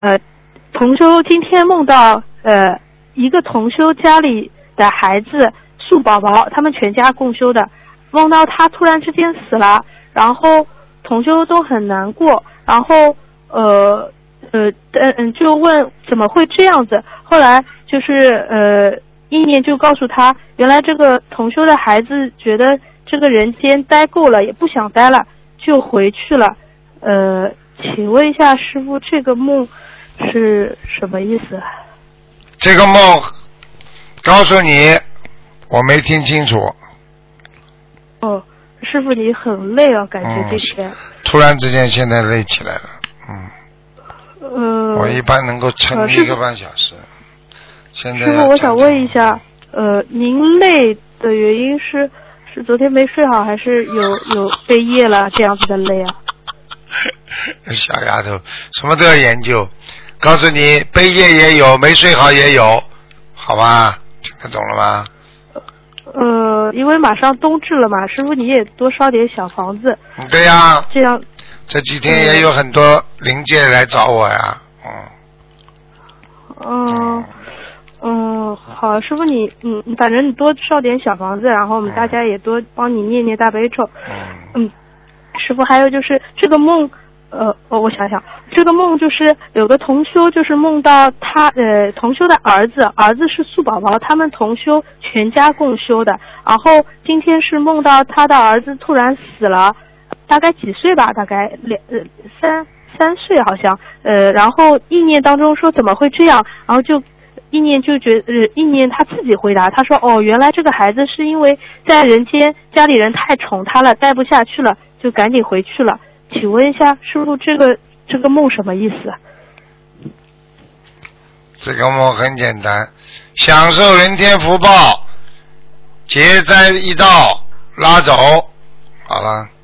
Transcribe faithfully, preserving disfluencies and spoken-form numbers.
呃，同修今天梦到呃一个同修家里的孩子树宝宝，他们全家共修的，梦到他突然之间死了，然后同修都很难过，然后呃呃嗯就问怎么会这样子，后来就是呃意念就告诉他，原来这个同修的孩子觉得这个人间待够了，也不想待了，就回去了。呃，请问一下师父，这个梦是什么意思？ 这个梦告诉你，我没听清楚。 哦，师父你很累啊，感觉这天、嗯。 突然之间现在累起来了， 嗯。呃。 我一般能够撑一个半小时。呃、现在。 师父，我想问一下，呃，您累的原因是是昨天没睡好，还是有有背夜了这样子的累啊？ 小丫头，什么都要研究。告诉你，背夜也有，没睡好也有，好吧？听得懂了吗？ 呃，因为马上冬至了嘛，师傅你也多烧点小房子。 对呀、啊。 这样。 这几天也有很多灵界来找我呀，嗯。 嗯嗯，好，师傅你嗯，反正你多烧点小房子，然后我们大家也多帮你念念大悲咒。 嗯。 嗯，师傅还有就是这个梦。呃，我想想，这个梦就是有个同修，就是梦到他呃同修的儿子，儿子是素宝宝，他们同修全家共修的。然后今天是梦到他的儿子突然死了，大概几岁吧？大概两呃三三岁好像。呃，然后意念当中说怎么会这样？然后就意念就觉呃意念他自己回答，他说哦，原来这个孩子是因为在人间家里人太宠他了，待不下去了，就赶紧回去了。请问一下，师父，这个这个梦什么意思？ 这个梦很简单，享受人天福报，劫灾一道拉走，好了。